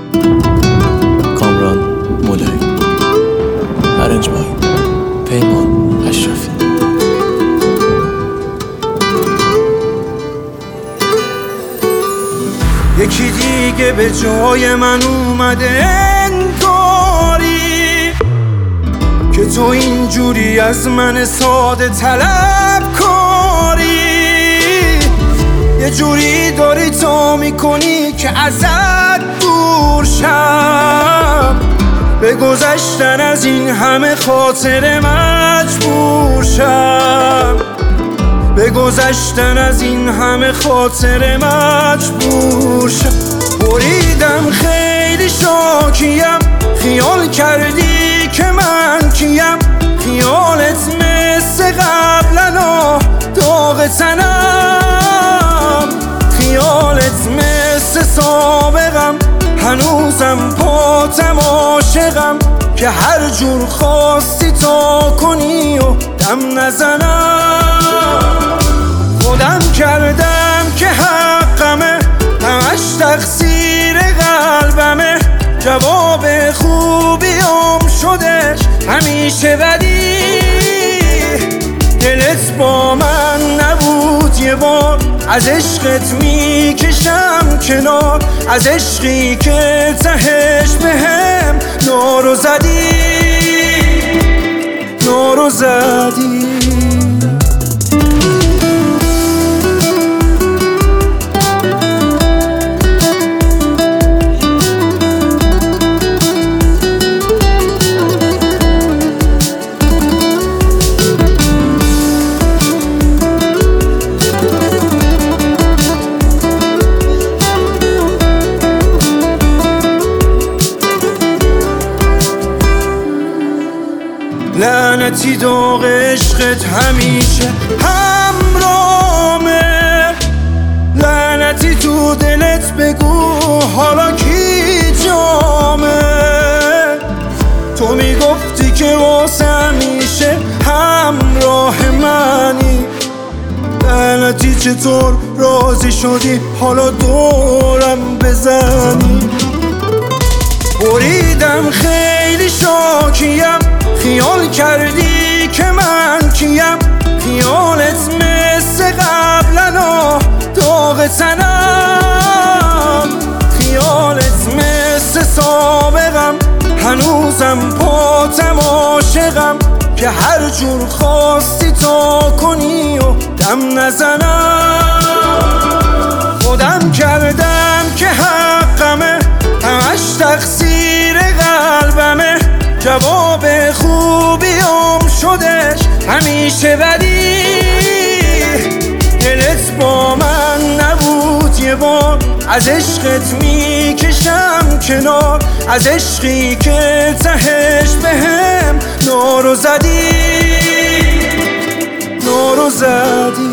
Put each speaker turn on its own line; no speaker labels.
کامران مولایی، ارنج بای پیمان اشرفی.
یکی دیگه به جای من اومده انگاری که تو اینجوری از من ساده طلب کاری، یه جوری داری تو میکنی که ازت دور شم، به گذشتن از این همه خاطره مجبور شم، به گذشتن از این همه خاطره مجبور شم. بریدم خیلی شاکیم، خیال کردی که من کیم، خیالت مثل قبلنا داغ تنم، خیالت مثل سابقم هنوزم پاتم عاشقم، که هر جور خواستی تا کنی و دم نزنم. خودم کردم که حقمه، همش تقصیر قلبمه، جواب خوبیام شدش همیشه بدی. دلت با من نبود یه بار، از عشقت میکشم کنار، از عشقی که تهش بهم نارو زدی، نارو زدی. لعنتی داغ عشقت همیشه همرامه، لعنتی تو دلت بگو حالا کی جامه، تو میگفتی که واسه همیشه همراه منی، لعنتی چطور راضی شدی حالا دورم بزنی. بریدم خیلی شاکیم، خیال کردی که من کیم، خیالت مثل قبلنا داغ تنم، خیالت مثل سابقم هنوزم پاتم عاشقم، که هر جور خواستی تا کنی و دم نزنم. خودم کردم که حقمه، همش تقصیر قلبمه، جواب خوبیام شدش همیشه بدی. دلت با من نبود یه بار، از عشقت میکشم کنار، از عشقی که تهش بهم نارو زدی، نارو زدی.